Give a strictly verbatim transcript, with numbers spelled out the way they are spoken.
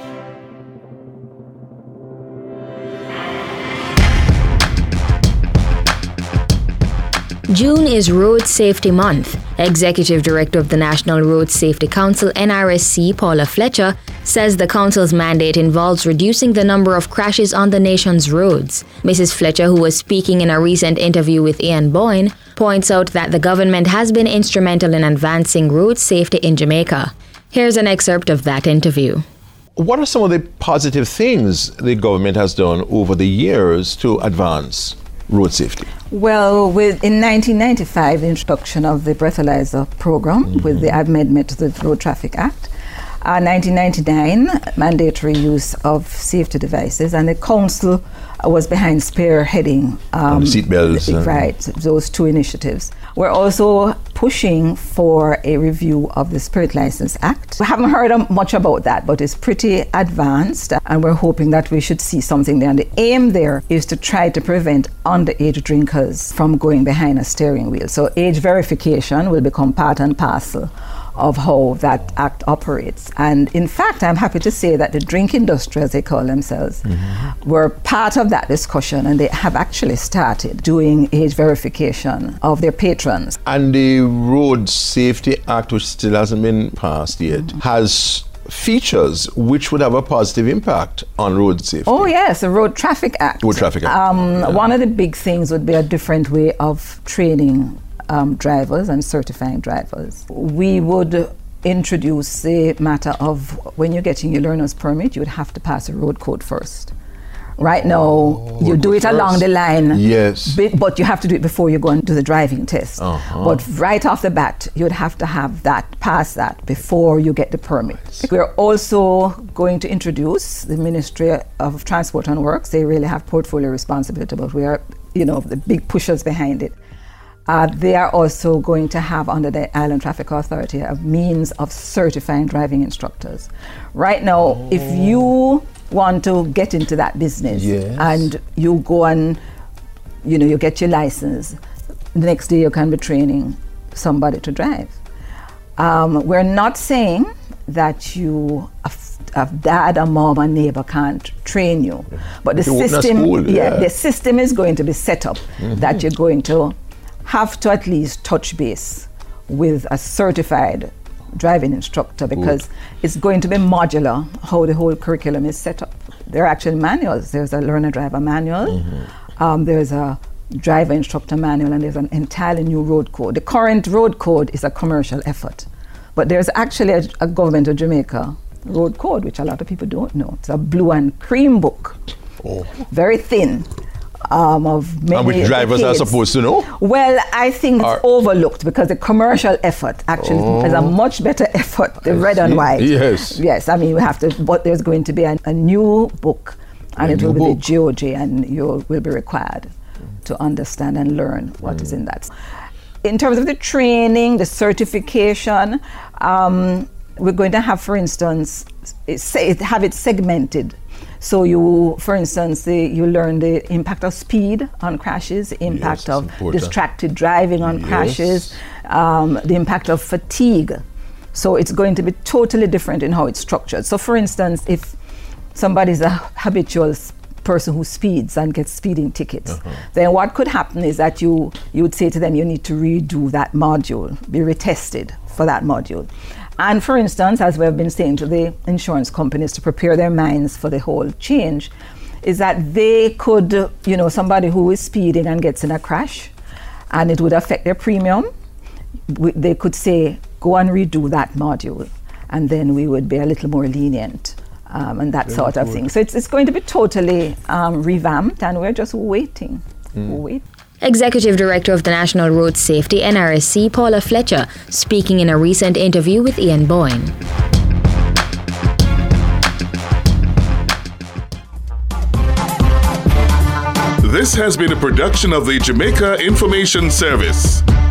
June is Road Safety Month. Executive Director of the National Road Safety Council, N R S C, Paula Fletcher, says the council's mandate involves reducing the number of crashes on the nation's roads. Missus Fletcher, who was speaking in a recent interview with Ian Boyne, points out that the government has been instrumental in advancing road safety in Jamaica. Here's an excerpt of that interview. What are some of the positive things the government has done over the years to advance road safety? Well, with, in nineteen ninety-five, the introduction of the breathalyzer program mm-hmm. with the amendment to the Road Traffic Act. Uh, nineteen ninety-nine, mandatory use of safety devices, and the council was behind spearheading um, seatbelts. Right, those two initiatives. We're also pushing for a review of the Spirit License Act. We haven't heard much about that, but it's pretty advanced, and we're hoping that we should see something there. And the aim there is to try to prevent underage drinkers from going behind a steering wheel. So age verification will become part and parcel of how that act operates. And in fact, I'm happy to say that the drink industry, as they call themselves, mm-hmm. were part of that discussion, and they have actually started doing age verification of their patrons. And the Road Safety Act, which still hasn't been passed yet, mm-hmm. has features which would have a positive impact on road safety. Oh yes, the Road Traffic Act. Road Traffic Act. Um, yeah. One of the big things would be a different way of training Um, drivers and certifying drivers. We would introduce the matter of when you're getting your learner's permit, you would have to pass a road code first. Right now, oh, you do it first. Along the line, yes, but you have to do it before you go and do the driving test. Uh-huh. But right off the bat, you'd have to have that, pass that before you get the permit. We're also going to introduce the Ministry of Transport and Works. They really have portfolio responsibility, but we are, you know, the big pushers behind it. Uh, they are also going to have under the Island Traffic Authority a means of certifying driving instructors. Right now, oh. if you want to get into that business yes. and you go and, you know, you get your license, the next day you can be training somebody to drive. Um, we're not saying that you, a, a dad, a mom, a neighbor can't train you, but the you system, school, yeah, yeah, the system is going to be set up mm-hmm. that you're going to have to at least touch base with a certified driving instructor, because Good. It's going to be modular how the whole curriculum is set up. There are actually manuals. There's a learner driver manual, mm-hmm. um, there's a driver instructor manual, and there's an entirely new road code. The current road code is a commercial effort, but there's actually a, a Government of Jamaica road code, which a lot of people don't know. It's a blue and cream book, oh. very thin. Um, of many and which drivers decades. are supposed to know? Well, I think it's are overlooked, because the commercial effort actually oh. is a much better effort, the I red see. And white. Yes. Yes, I mean, we have to, but there's going to be a, a new book, and a it will be book. The G O J, and you will be required mm. to understand and learn what mm. is in that. In terms of the training, the certification, um, we're going to have, for instance, say, have it segmented. So you, for instance, the, you learn the impact of speed on crashes, the impact yes, of important. distracted driving on yes. crashes, um, the impact of fatigue. So it's going to be totally different in how it's structured. So for instance, if somebody's a habitual person who speeds and gets speeding tickets, uh-huh. then what could happen is that you, you would say to them, you need to redo that module, be retested for that module. And for instance, as we've been saying to the insurance companies to prepare their minds for the whole change, is that they could, you know, somebody who is speeding and gets in a crash and it would affect their premium, we, they could say, go and redo that module, and then we would be a little more lenient um, and that Very sort of good. Thing. So it's, it's going to be totally um, revamped, and we're just waiting, mm. waiting. Executive Director of the National Road Safety, N R S C, Paula Fletcher, speaking in a recent interview with Ian Boyne. This has been a production of the Jamaica Information Service.